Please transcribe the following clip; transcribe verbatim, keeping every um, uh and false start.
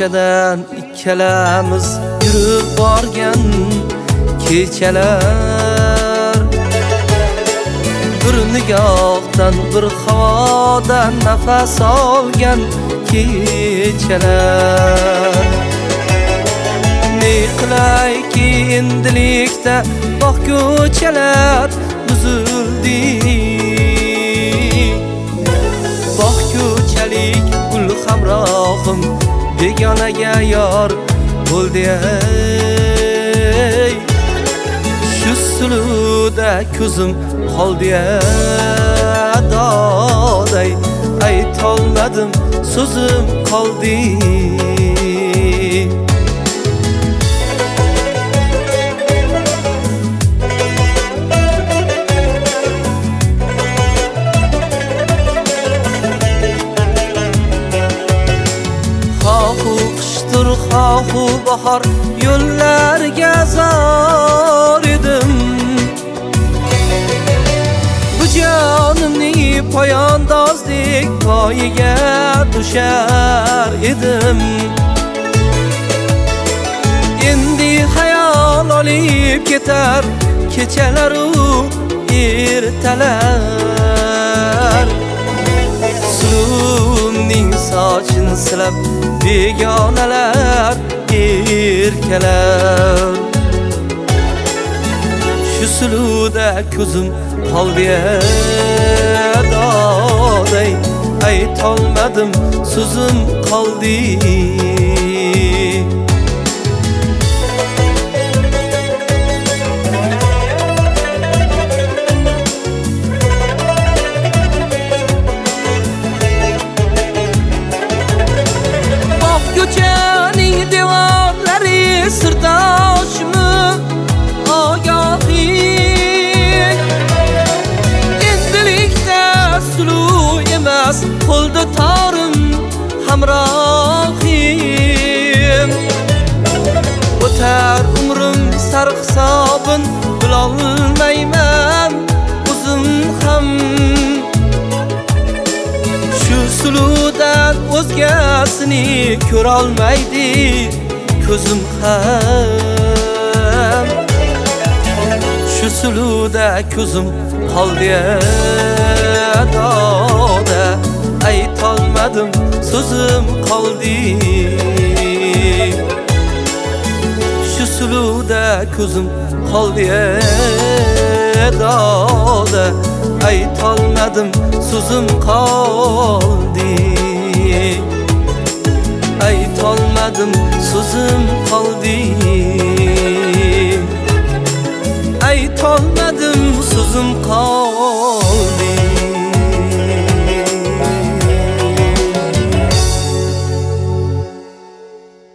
ko'chadan ikkalamiz yurib borgan kechalar, bir nigohdan bir havodan nafas olgan kechalar. Ne qilayki endilikda bog' ko'chalar buzildi, bog' ko'chalik gul hamrohim begonaga yor bo'ldi. Ey shu suluda ko'zim qoldi, doday aytolmadim so'zim qoldi. Xohu bahor yo'llarga zor edim, bu jonimni poyandozdek poyiga tushar edim. Endi hayol olib ketar kechalaru ertalar, suvning sochini silab begonalar erkalar. Shu suluda ko'zim qoldi, doday aytolmadim so'zim qoldi. Ko'chaning devorlari sirdoshmi ogohing, endilikda suluv emas qo'lda torim hamrohim. O'tar umrim sarhisobin bilolmayman o'zim ham, shu suluvdan o'zgasini ko'rolmaydi ko'zim ham. Shu suluda ko'zim qoldi, doda aytolmadim so'zim qoldi. Shu suluda ko'zim qoldi, doda aytolmadim so'zim qoldi. Aytolmadim so'zim qoldi, aytolmadim so'zim qoldi.